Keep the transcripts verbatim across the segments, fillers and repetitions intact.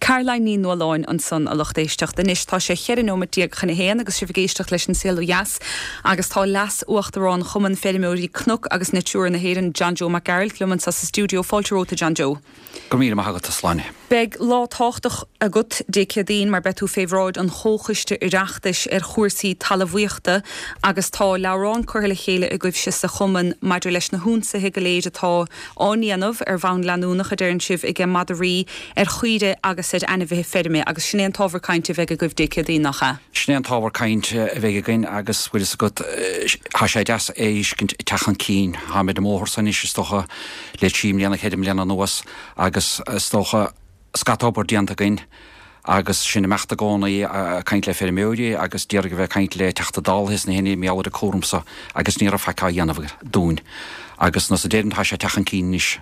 Caroline ní nóáin an son a lochtéisteach den is tá sé cheanómatí chuna héana agus si bhgéisteach leis an síl jas agus tá las uachtarrán chuman féimeúí cnuc agus na túúr na héan John Joe McGarrett luman sa stúdio fáilteróta John Joe. Go míle agat a sláine. Beg lá táchtach a gut décadín mar betú féhráid an chóchuiste ireachtais ar chuirsaí talmhaíochta agus tá lerán chuir le chéile a goibh si sa chuman maidir leis na húnsa hi go léide tá áníanamh ar bhain leanúnach a deirann sibh ige madarí ar chuide agus sé ana bheith féime agus sinnéan táhar caiinte bheith a goibh décadí nachcha. Sinnéan táhar caiinte a bheith gain agus bhfuil a go há sé deas éiscint techan cín há mé de móthir san is stocha le tíim leanana chéidir leanana nuas agus stocha scatóbar dianta gain agus sinna meachta gána í caiint le féimeúí agus dearg bheith caiint le teachta dálhis na héine meáir a chomsa agus ní a feicá dhéanamh dún agus na sa déan tá sé techan cín níos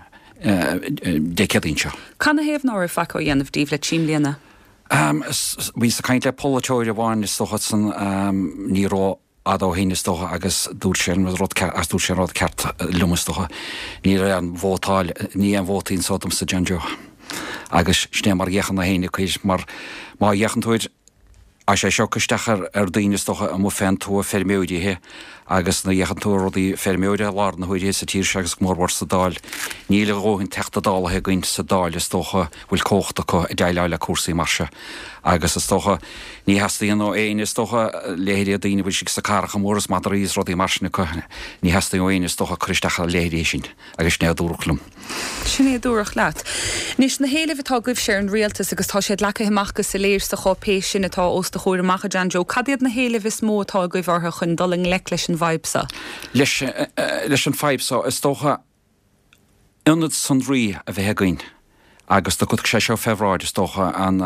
décadínse. Canna héamh nóir feicá dhéanamh díomh le tíim leanana? Bhí sa caiint le pólateoir a bháin is stocha san níró adó héine stocha agus dúr sé as dúr sé rád ceart lumastocha ní an bhótáil ní an bhótaín sótam sa John Joe. agus sné mar dhéchan na héine chuis mar má dhéchanúid a sé seocastechar ar daine stocha a mó féin tú ferméúidíthe agus na dhéchanú rodí ferméúide lá na chuid sa tír se agus mórhhar sa dáil níle róhinn teachta dálathe goin sa dáil is stocha bhfuil cóchta chu i d deileile cuasaí marse agus is stocha ní heastaíon ó éon is stocha léidir a daine bhfuil si sa carcha móras madaríos rodí marsna chu ní heasta ó éon is stocha chuistecha léidir sin agus sné dúrachlum. Sinné dúach leat. Nís na héile bhtá goibh sé an rialtas agus tá sé lecha himachgus sa léir sa chopéis sin atá os de chuir amach John Joe. Cadiad na héile vis mótá goibh ortha chun doling le leis an vibesa. Leis leis an vibesa is tócha inad san rí a bheit gain agus do go sé seo febráid is tócha an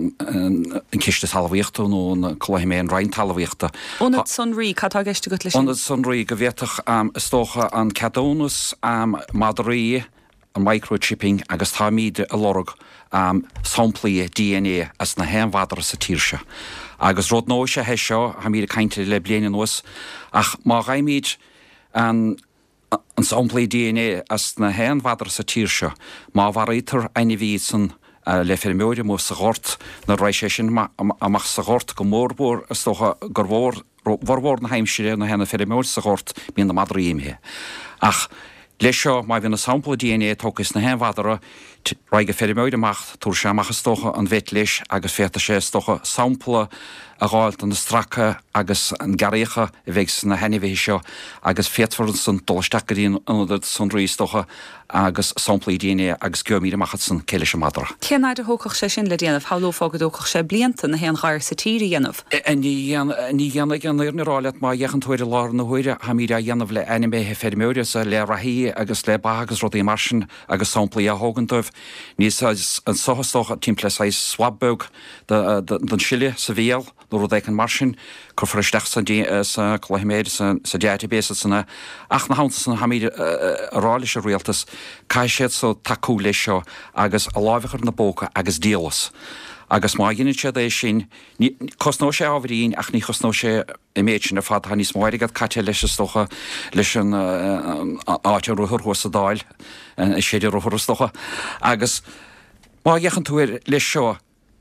an ciste talmhaíochta nó an chluimé an rein talmhaíochta. Onad san rí catá geiste go leis. Onad san rí go bhéach is tócha an cadónus madarí an microchipping agus tá míide a lorg um, samplaí D N A as na héanmhadar sa tíirse. Agus rud nó sé he seo ha míad a cainte le bliana nuas ach má raimíid an an samplaí D N A as na héanmhadar sa tíirse má bhar ítar aine bhí san uh, le ferméide mó sa ghort na rééis sé sin amach sa ghort go mórbór is tócha gur bhór bhór na heimsire na héna ferméid sa ghort bíon na madaríimhe. Ach leis seo má bhína sampla D N A tógus na héanmhadara raige ferméide amach túair sé amachchas tócha an bheit leis agus féta sé tócha sampla a gáilt an na stracha agus an garíocha i bheith na henihé seo agus fétfar san dulsteachíon an san ríostócha agus samplaí D N A agus goimíad amachchas san céile sem madra. Ceannaid a thócach sé sin le déanamh háló fágad ócach sé blianta na héan gáir sa tíí dhéanamh. Ní dhéanana an nuráile má dhéchantóide lá na huiide ha míad a dhéanamh le animéthe ferméide sa le rahíí agus le bagus rodí marsin agus samplaí a hágantóibh níos an sochastócha timpplaá swabbug den Chile sa bhéal nó rud éag an marsin chu fristeach sa chluimiid sa database sanna ach na háanta san haíide aráile sé rialtas cai siad so taú lei seo agus a lábhachar na bóca agus díalas. Agus má dhéine sé éis sin cosnó sé ábhíon ach ní chosnó sé i méid sin ar fad ha níos máirigad caite leis stocha leis an áte ruthú sa dáil séidir ruthú stocha agus má dhéchan tú leis seo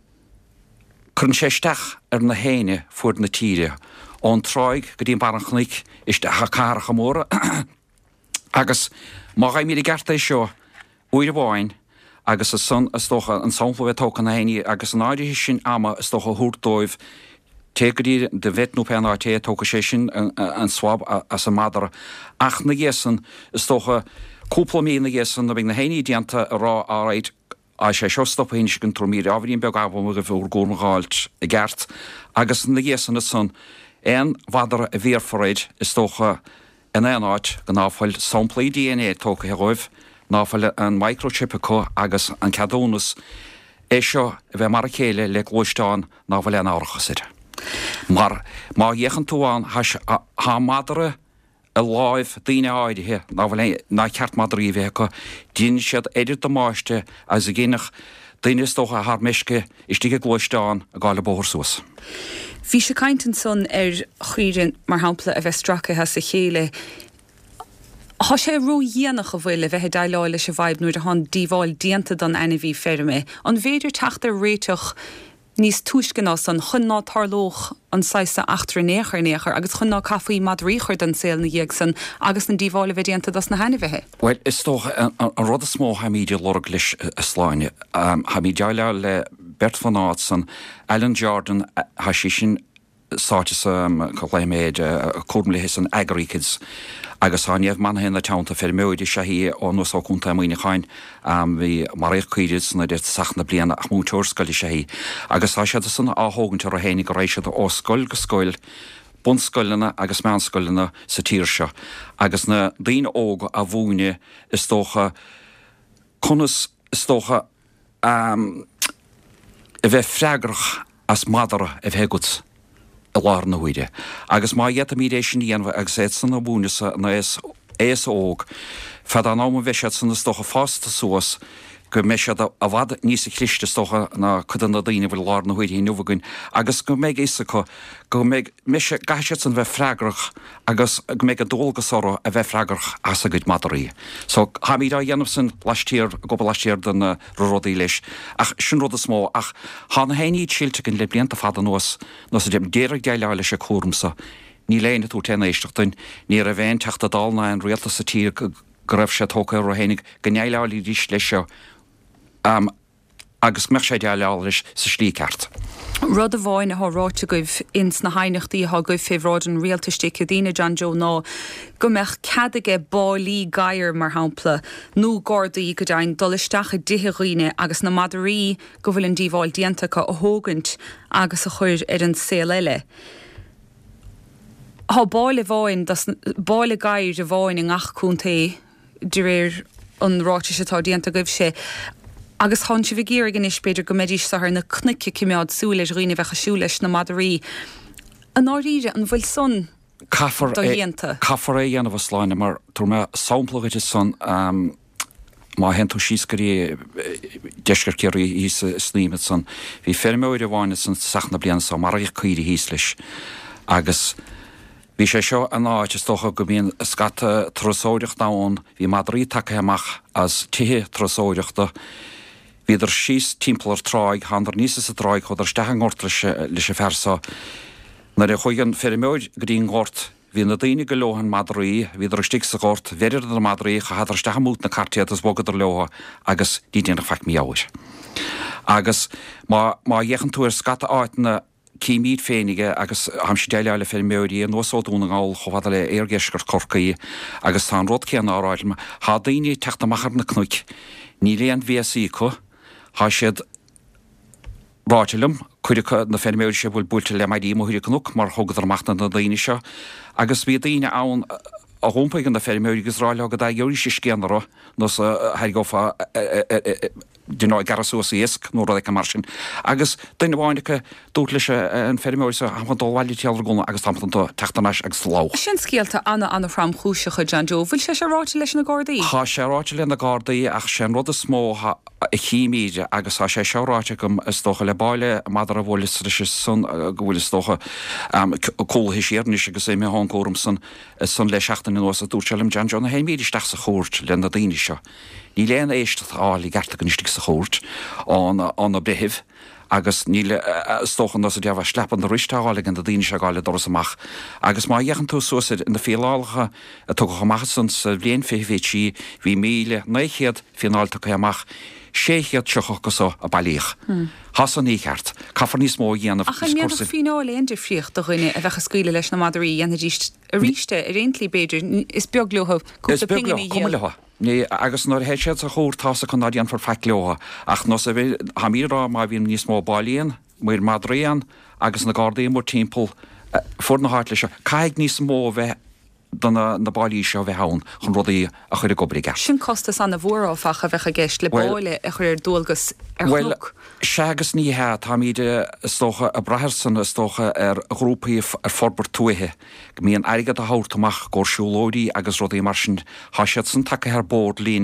chun séisteach ar na héine fuair na tíre ón tráig go dtíon bar an chnic is de chacha móra agus má ga mí garta seo uair bháin agus a son is tócha an sampla tócha na héine agus an áidir sin ama is tócha thuúrdóibh tegadí de bheitnú pean áté tócha sé sin an swab as a madara ach na ggéasan is tócha cúpla mí na ggéasan a bhíh na héine dianta a rá áráid a sé seo stoppaín sin gon tromíí áhíonn beag abham a bhúr gúrmaáilt i gceart agus na ggéasan is son éon bhadar a bhéarforréid is tócha in éanáid go náfáil samplaí D N A tócha heáibh náfáile an microchip acu agus an cadónus é seo a bheith mar a chéile le glóisteáin náfáil an árachasid. Mar má dhéchan túáin há madara a láimh daine áidithe náhfuil ná ceart madarí bheitcha dín siad éidir do máiste as a ggéineach daine tócha th meisce istí glóisteáin a gáile bóthsúas. Bhí sé caiintan son ar chuirin mar hampla a bheith strachathe sa chéile Tá sé ro dhéanach a bhfuil bheitthe daileáile se bhaib nuair a hán díháil dianta don ena bhí ferme. An bhéidir teachta réiteach níos túiscin as an chun ná tarlóch an saiste achtar néchar néchar, agus chun ná cafaí mad ríchar den saoil na dhéag san agus na díháile bheith dianta das na hena bheitthe. Well, is toch an rud a smó ha míidir lorg leis a sláine. Ha mí deile le Bert van Aertsen, Alan Jordan ha sí sin sáte go léméid cúmla his an agrikids agus háníomh man hen na teanta fer méidir se hí ó nó áúnta muoine chain hí mar réchcuidir na dé sachna bliana ach mútúrscoil sé hí. Agus há sé san áthógann ar a hénig go rééis ó scoil go scoil, bunscoilena agus meanscoilena sa tír seo. Agus na daon óg a bhúine is tócha chunas is tócha a bheith freigrach as madara a bheith gut a lár na huide. Agus má dhéta mídéis sin dhéanamh agus é san na búna na éas óg fed an áma bheisiad san na stocha fásta suas go meisiad a bhd níos a chlichte stocha na chudan na daine bhfuil lár na huide hí nuhagann. Agus go méid éasa go go méid meise gaiisiad san bheith freigrach agus go méid a dólgas orra a bheith freigrach as a gud madarí. So ha míad a dhéanamh san leistíir go leistíir den rodaí leis. Ach sin rud a smó ach há na héanaí síilte gin le blianta fada nuas nos a dém déireg deile leis a chórumsa. Ní léine tú tena éisteachtain, ní a bhéin teachta dálna an réalta sa tír go raibh sé tóca ar hénig gnéileáilí dís leis seo. Um, agus me sé deáil leis sa slí ceart. Rud a bháin a thráte goibh ins na hainechtaí a goibh féhráid an rialtaiste cedíine John Joe ná go meach cadige bálí gaiir mar hampla nó gordaí go dain dolisteach a dithighine agus na madarí go bhfuil an díomháil diantacha a thógant agus a chuir ar an saoil eile. Tá báile bháin báile gaiir a bháin in achcúntaí de réir an ráte se tá dianta goibh sé. Agus hán si bh géir gan is beidir go méidís sa na cnice cimiád súleis riine bheitcha siúleis na madarí. An áíre an bhfuil son dhéanta. Caafar é dhéanamh sláine mar tú me sampla san má hen tú síoscarí deisgur ceirí hís sníimiid san. Bhí ferméid a bháine san sachna blian sa mar ag chuirí hís leis. Agus bhí sé seo an áit is tócha go bíon scata trosóireacht dáin, bhí madarí take amach as tithe trosóireachta. Bhíidir síos timpplair tráig, handar níos sa tráig chud ar steach an gort leis a fersa. Na ré chuig an ferméid go dtíon gort, hí na daine go lehan madarí, híidir stig sa gort, veridir na madarí cha hadar steach mút na cartiad as bogad ar leha agus dí déanach feic míáir. Agus má dhéchan tú ar scata áitna címíd féinige agus ham si déile fé méí an nósóúna gáil chohada le éirgeisgur corcaí agus tá rud céan áráilm, há daoine teachtamachar na cnuic, ní léon bhéasí chu, há siad ráitilim, chuidir na féméir sé bhfuil búilte le maidí móthir cnúc mar thugad armachna na daoine seo, agus bhí daoine ann a hómpaig an na féméir agus ráile agad a dheorí sé céanara nos heirgófa Dino garasús iesc nóra ag mar sin. Agus daine bháinnecha dút leis an ferméir sa ham dóhhaile tealra gona agus tamtanta teachtanáis agus lá. Sin scéalta anna anna fram chúisecha John Joe, bhfuil sé sé ráte leis na Gardaí? Tá sé ráte le na Gardaí ach sé rud a smó i chiíide agus tá sé seráte gom is tócha le bailile madar a bhil leis sun go bhfuil is tócha cóhisíarnis agus é mé hangóm san san le seachtain in os a dúselim John Joe na héimiidir steach sa chóirt le na daoine seo. Ní léana éiste áil í garta go nístig sa chóirt an a brehih agus níle stóchan as a deabh slepan na riistáála an a daine se gáile doras amach. Agus má dhéchan tú suasid in na féálacha a tu chamach san sa bblion féhhétí hí míle néchéad finálta chu amach séchéad seochachas a bailíoch. Has an nícheart, Caafar níos mó dhéanamh discursa. Ach fináil éonidir fríocht do chuine a bheitcha scuile leis na madarí dhéana a ríiste a réontlí beidir is beag leothh cúpla pingaí dhéanamh. Ní agus nóir héisiad a chóirtása chu náíon for feic leotha ach nó a bhí hamírá má bhíon níos mó bailíon, muir Madríon agus na Gardaí mór timppel fu na háit leis caiig níos mó bheith donna na bailí seo bheith hán chun rudaí a chuir go brigá. Sin costas anna bhóráfacha bheitcha gceist le báile a chuir dulgus ar Well, segus ní he tá míide stócha a brethsan is tócha ar grúpaí ar forbar tuaithe. Go mííon aigad a háirtamach gur siúlóirí agus rudaí mar sin há siad san take ar bód lín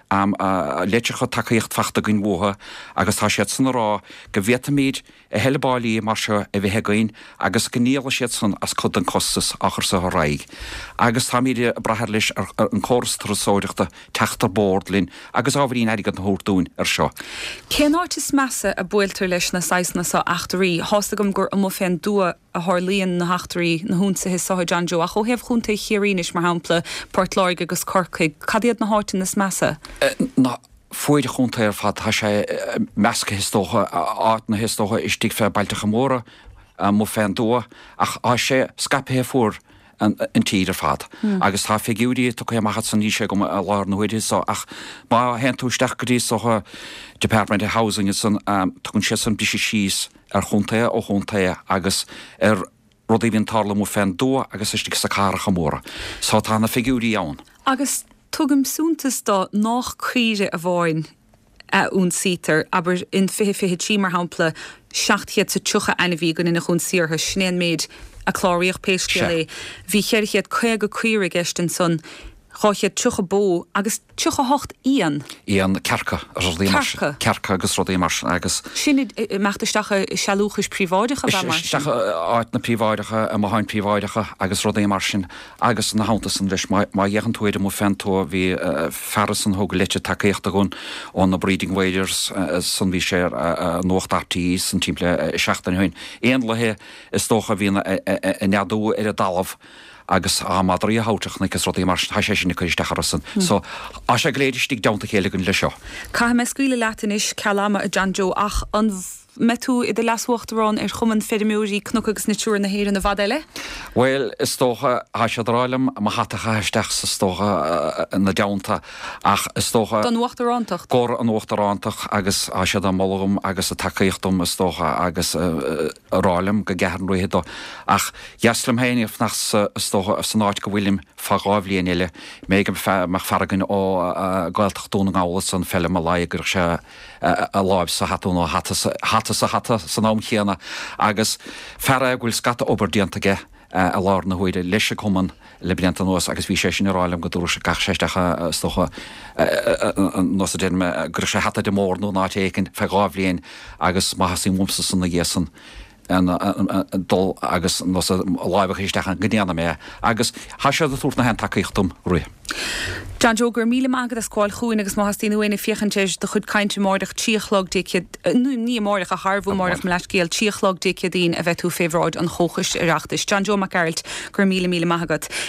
am leitsecha takeíocht fachta gin mhtha agus tá siad san rá go bhétamíd a hellebáilí mar seo a bheit hegain agus gníala siad san as chud an costas achar sa raig. Agus tá míide brathir leis an córas trasóireachta teachtar bordlinn agus ábharín aige an hórtún ar seo. Cén áirtis measa a builtar leis na saisna sa achtarí, hásta gom gur am féin dua a hálíonn na hachtarí na húnsa his soha John Joe, a cho hebh chunta chiarínis mar hampla Portláirge agus Corcaigh, cadiad na háitin is measa? Na foiide chunta ar fad tá sé measca histócha áit na histócha is tí fé bailtecha móra mo féin dua ach á sé scapé fuór an tíidir fad. Mm. Agus tá figiúí tu chu machchat san níise go a lá nóidir so ach má hen túisteach go dtí socha Department of Housing san um, tugann sé san bisi síos ar chuntaia ó chuntaia agus ar rudí hín tála mó féin dua agus istí sa cáracha móra. Sá tá na figiúí ann. Agus tugam súntas dá nach chuide a bháin a ún sítar, aber in fihe fihe tí mar hampla seachthiad sa tucha ana bhí gon ina chun siartha snéan méid a chláíoch péisce lé. Bhí cheirchiad chuig go cuiire gestin son cháichiad tucha bó agus tucha hocht íon. Íon cerca Cerca? Cerca agus rudí mar agus. Sin meachtasteacha sealúchas príváidecha bhe mar? Isteach áit na príváidecha a máhain príváidecha agus rudí mar sin agus na hátasan leis má dhéchan túide mó fentó hí ferrasan thug leite takeíochta gon ón na breeding waders san bhí sé nócht artíí san timppla seachtain hain. Éon lethe is tócha bhína a neadú ar a dalamh agus á madrí a háteach gus rudí mar sé sin chuisteacharasan. So á sé gléidirtí damta chéile gon le seo. Ca me scuile letanis ceama a John Joe ach an metú i de lashuachtarrán ar chuman fedimúí cnucha agus natúr na héir na bhadaile? Well, is tócha há sé ráilem má hatacha heisteach sa tócha na deanta ach is tócha Don uachtarrántacht? Gór an uachtarrántaach agus á sé an molgum agus a takeíochtm is tócha agus ráilem go gehan roihédó ach jaslem héineh nach is tócha san áit go bhfuilim fagábhlíon eile mé mar fargan ó gailtachtúna ála san fellile a laigur se a láib sa hatúna hata sa hata san nám chéana agus ferra bhfuil scata oberdíantaige a lár na huiide leis cuman le blianta nuas agus bhí sé sin ráilem go dúra se gach séistecha stocha nó a dénme gur sé hata de mór nó nátécinn feábhlíon agus má hasí mumsa san na ghéasan dul agus láibh isteach gníana mé agus há sé a túirt na hen takeíochtm ruí. John Joe gur míle agad a sáil chuúin agus má tíúine fiochantéis de chud caiinte máireach tíochlog nu ní máireach a Harbhú máireach me leiscéal tíochlog díce dín a bheitú féhráid an chóchas ireachtas. John Joe McGarrett gur míle míle agad.